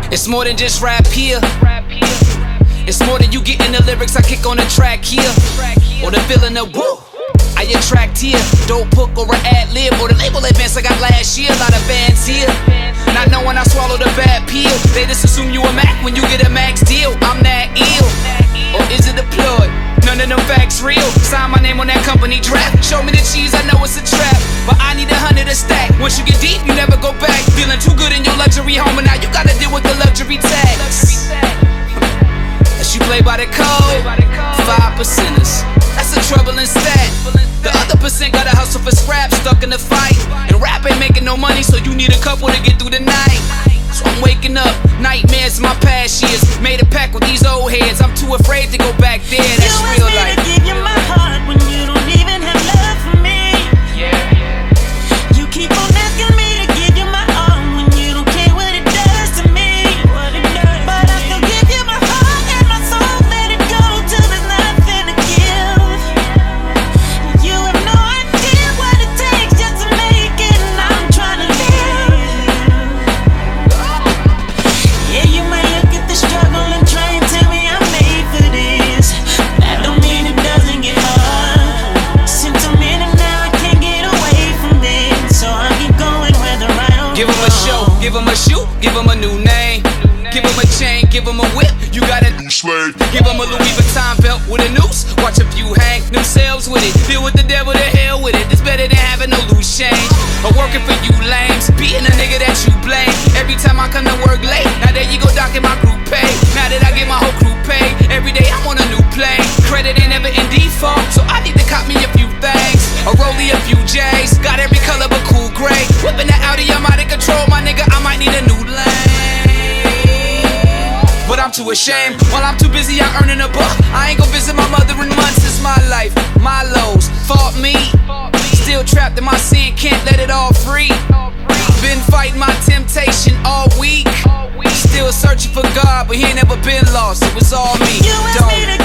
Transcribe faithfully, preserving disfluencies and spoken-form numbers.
It's more than just rap here. It's more than you getting the lyrics I kick on the track here, or the feeling of woo I attract here. Dope hook or an ad lib, or the label advance I got last year. A lot of fans here, not knowing I swallowed a bad pill. They just assume you a Mac when you get a max deal. I'm that ill, or is it a ploy? None of them facts real. Sign my name on that company draft. Show me the cheese, I know it's a trap, but I need a hundred a stack. Once you get deep, you never go back. Feeling too good in your luxury home, and now you gotta deal with the luxury tax. As you play by the code, five percenters, that's a troubling stat. The other percent gotta hustle for scraps, stuck in the fight. And rap ain't making no money, so you need a couple to get through the night. So I'm waking up, nightmares in my past years. Made a pact with these old heads, I'm too afraid to go back there. That's real life. You asked me to give you my heart when you don't even have love for me. You keep on asking me to give you my all when you don't care what it does to me. But I still give you my heart and my soul, let it go till there's nothing to give. You have no idea what it takes just to make it, and I'm trying to live. Yeah, you might look at the struggle and try and tell me I'm made for this. That don't mean it doesn't get hard. Sentimental now, I can't get away from this, so I keep going where the right or Give them a show, give them a shoe, give them a new name. Give them a chain, give them a whip, you got a new slave. Give them a Louis Vuitton belt with a noose, watch a few hang themselves with it. Deal with the devil, to hell with it. It's better than having no loose change, or working for you lames, being a nigga that you blame. Every time I come to work late, now there you go docking my group pay. Now that I get my whole crew paid, every day I'm on a new plane. Credit ain't never in default, so I need to cop me a few things. A rollie, a few J's, got every color but cool gray. Whipping that Audi, I'm out of control, my nigga, I might need a new lane. But I'm too ashamed, while I'm too busy out earning a buck. I ain't gon' visit my mother in months. It's my life, my lows, fault me. Still trapped in my sin, can't let it all free. Been fighting my temptation all week. Still searching for God, but he ain't never been lost. It was all me. You asked me to